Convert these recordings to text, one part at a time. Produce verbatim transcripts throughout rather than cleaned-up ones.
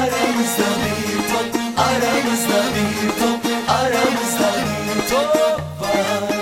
Aramızda bir top, aramızda bir top, aramızda bir top var.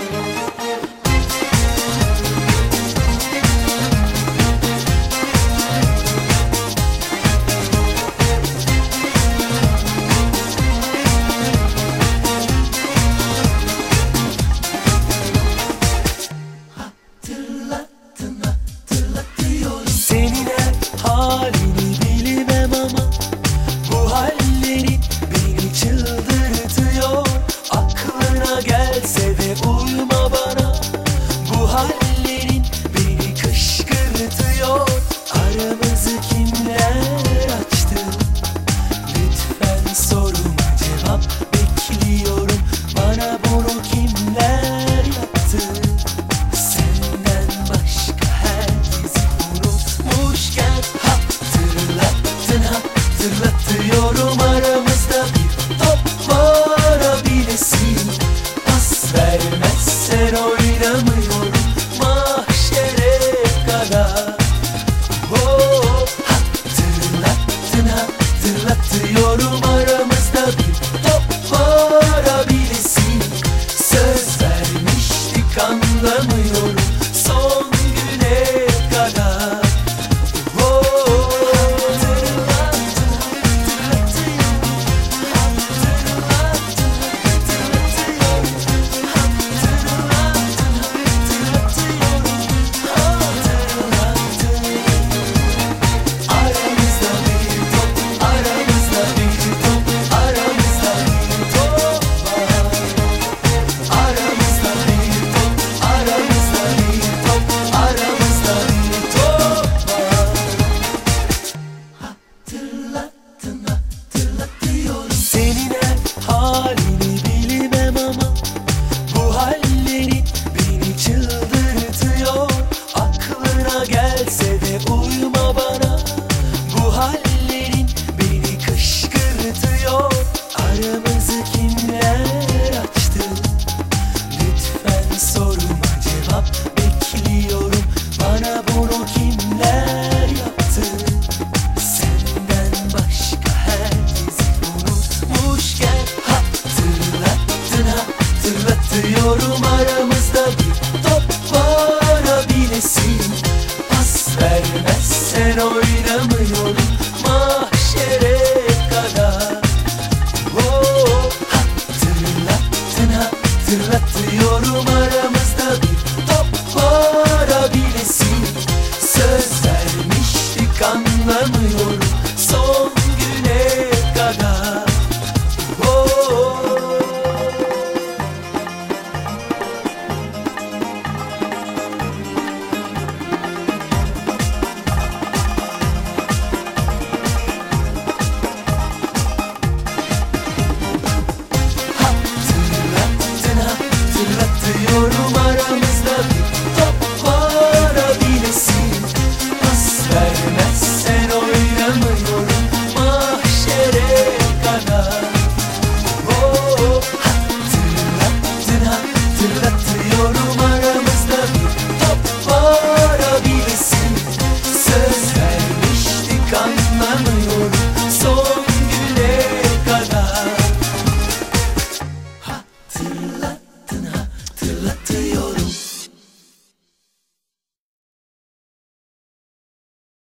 Hatırlattın, hatırlatıyorum. Senin her halini bilmem ama bu hallerin beni çıldırtıyor. Aklına gelse de uyma bana, bu hallerin beni kışkırtıyor. Aramızı kimler açtı? Lütfen soruma cevap bekliyorum. Bana bunu kimler yaptı? Senden başka herkesi unutmuşken hatırlattın, hatırlattın.